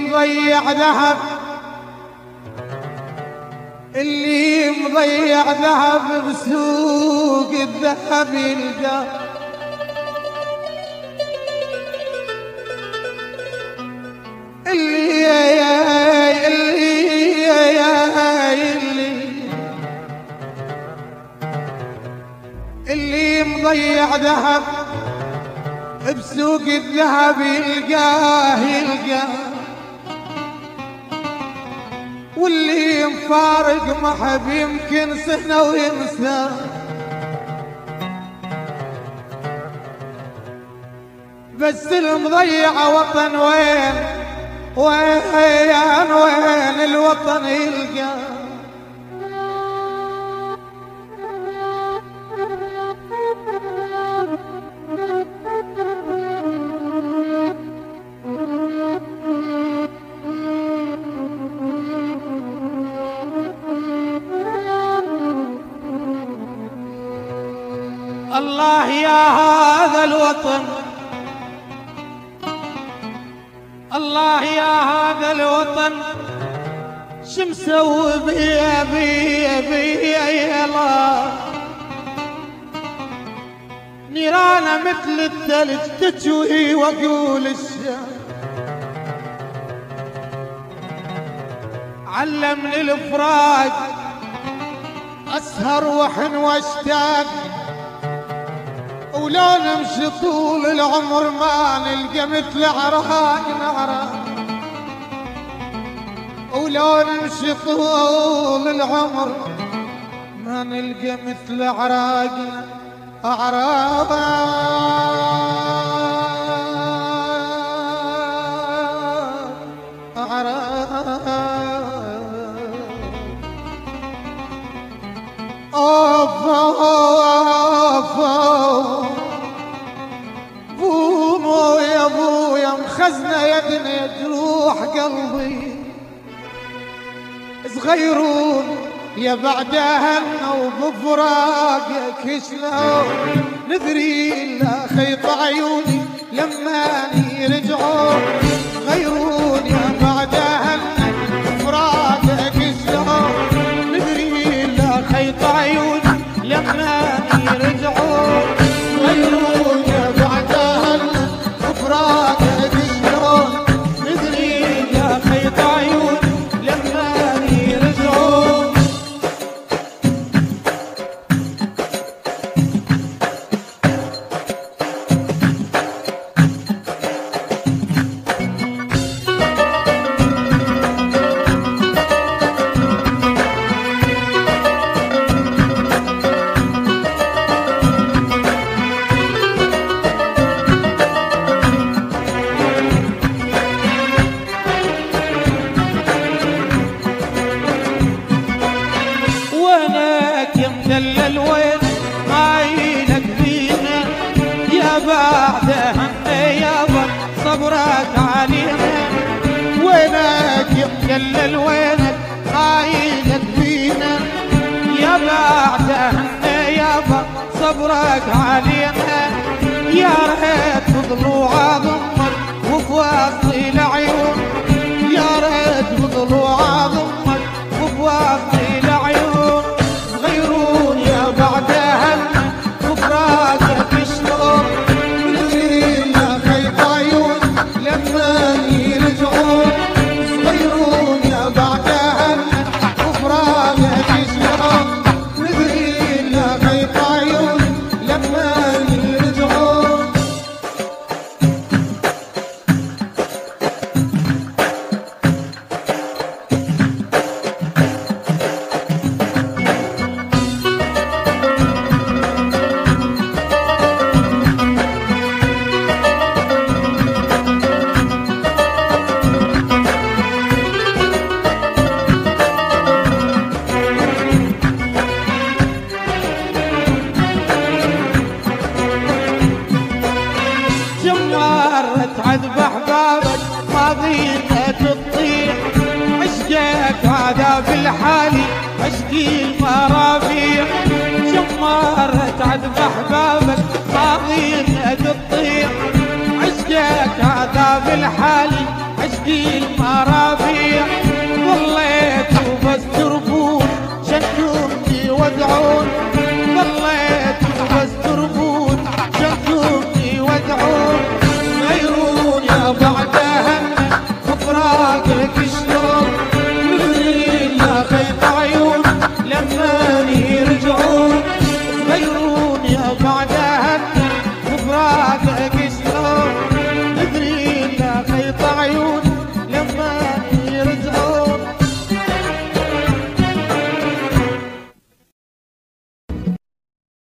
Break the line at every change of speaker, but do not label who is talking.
مضيع ذهب، اللي مضيع ذهب بسوق الذهب يلقى، اللي مضيع ذهب بسوق الذهب يلقاه يلقاه، واللي مفارق محب يمكن سنة وينسى، بس المضيع وطن وين وين وين الوطن يلقى. الله يا هذا الوطن، الله يا هذا الوطن، شمسوي بيا بيا بيا يا الله، نيرانه مثل الثلج تجوي واقول الشام، علمني الفراق اسهر وحن واشتاق، ولو نمشي طول العمر ما نلقى مثل عراقنا، ولو نمشي طول العمر ما نلقى مثل عراقنا بومو يا ابويا مخزنه يدنا جروح قلبي، صغيرون يا بعد اهلنا وبفراقك شلون نذري لا خيط عيوني لما يرجعون، غيرون يا بعد اهلنا وبفراقك شلون نذري لا خيط عيوني لما يرجعون، غيرون يا بعد اهلنا وبفراقك شلون ندري لا خيط عيوني لما يرجعون. مدلل وين عينك فينا يا بعدها يابا صبرك علينا، وينك يا مدلل وينك عينك فينا يا بعدها يابا صبرك علينا، يا ريت بضلوع ضمك وفواصل العيون، يا ريت بضلوع ضمك وفواصل العيون، غيرون يا بعد اهلنا وفراقك شلون ندري يا خيط عيون لما يرجعون، غيرون يا بعد اهلنا وفراقك شلون ندري يا خيط عيون لما يرجعون. جمرت عذب احبابك ماضينا تطيح، عشقك عذاب الحالي عشقي المرافيع، جمرت عذب احبابك ماضينا تطيح، عشقك عذاب الحالي عشقي الدين ما